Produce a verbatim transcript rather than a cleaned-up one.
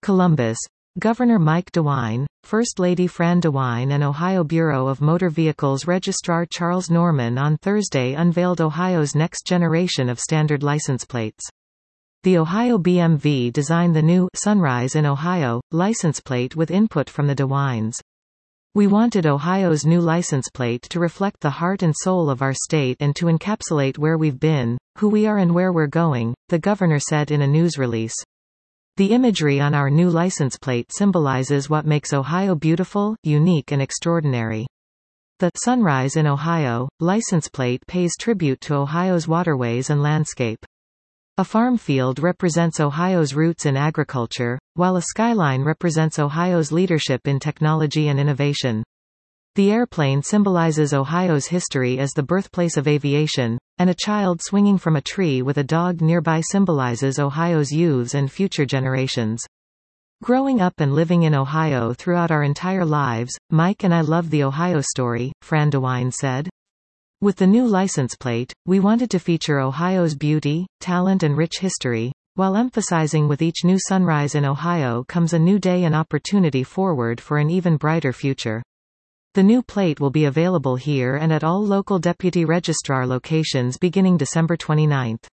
Columbus. Governor Mike DeWine, First Lady Fran DeWine and Ohio Bureau of Motor Vehicles Registrar Charles Norman on Thursday unveiled Ohio's next generation of standard license plates. The Ohio B M V designed the new Sunrise in Ohio license plate with input from the DeWines. We wanted Ohio's new license plate to reflect the heart and soul of our state and to encapsulate where we've been, who we are and where we're going, the governor said in a news release. The imagery on our new license plate symbolizes what makes Ohio beautiful, unique and extraordinary. The Sunrise in Ohio license plate pays tribute to Ohio's waterways and landscape. A farm field represents Ohio's roots in agriculture, while a skyline represents Ohio's leadership in technology and innovation. The airplane symbolizes Ohio's history as the birthplace of aviation, and a child swinging from a tree with a dog nearby symbolizes Ohio's youths and future generations. Growing up and living in Ohio throughout our entire lives, Mike and I love the Ohio story, Fran DeWine said. With the new license plate, we wanted to feature Ohio's beauty, talent and rich history, while emphasizing with each new Sunrise in Ohio comes a new day and opportunity forward for an even brighter future. The new plate will be available here and at all local deputy registrar locations beginning December twenty-ninth.